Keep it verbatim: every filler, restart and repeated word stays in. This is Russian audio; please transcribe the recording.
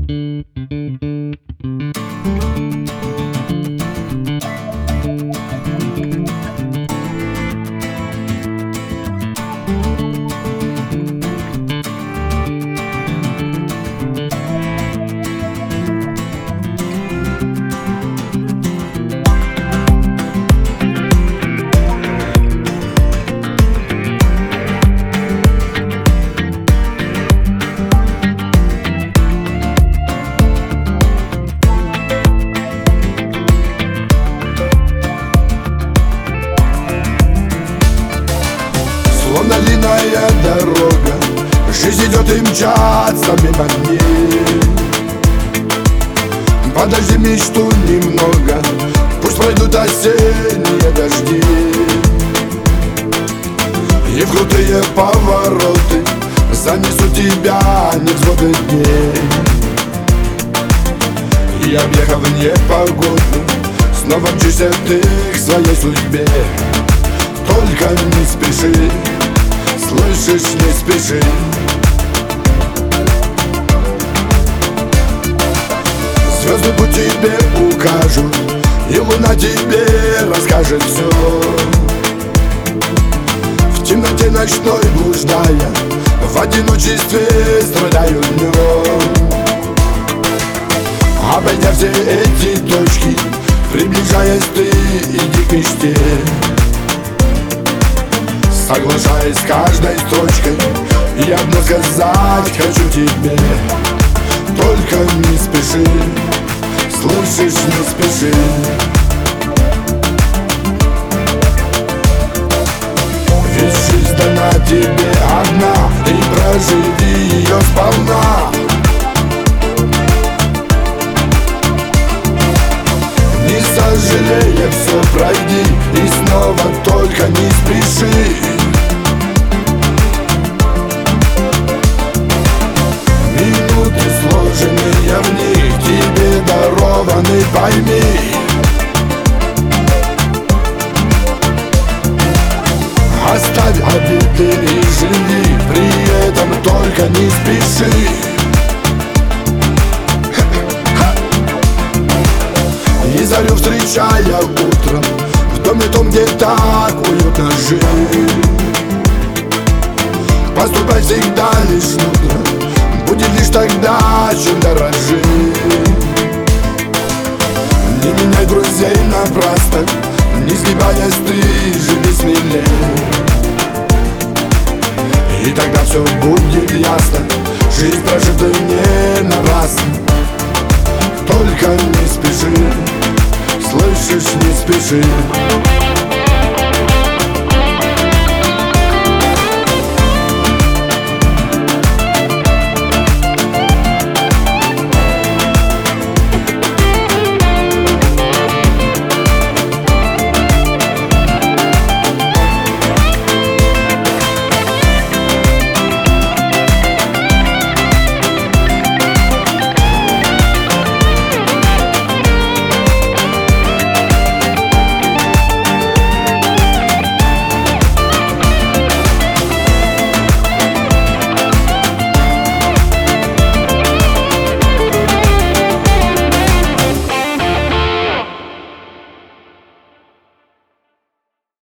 Словно длинная дорога, жизнь идет и мчится мимо ней. Подожди мечту немного, пусть пройдут осенние дожди. И в крутые повороты занесут тебя невзгоды дней. И объехав непогоду, снова мчишься ты к своей судьбе. Только не спеши, слышишь, не спеши. Звезды путь тебе укажут, и луна тебе расскажет все. В темноте ночной блуждая, в одиночестве страдаю днем. Обойдя все эти точки, приближаясь, ты иди к мечте. Соглашаясь с каждой строчкой, и одно сказать хочу тебе. Только не спеши, слышишь, не спеши. Ведь жизнь дана тебе одна, и проживи ее сполна. Не сожалея, все пройди, и снова только не спеши. Минуты сложенные в них тебе дарованы, пойми. Оставь обиды и живи, при этом только не спеши. И зарю встречая утром в доме том, где так уютно жить. Поступай всегда лишь мудро, будет лишь тогда, чем дорожи. Не меняй друзей напрасно, не сгибаясь, ты живи смелее. И тогда все будет ясно, жизнь прожита не напрасно. Только не спеши, слышишь, не спеши.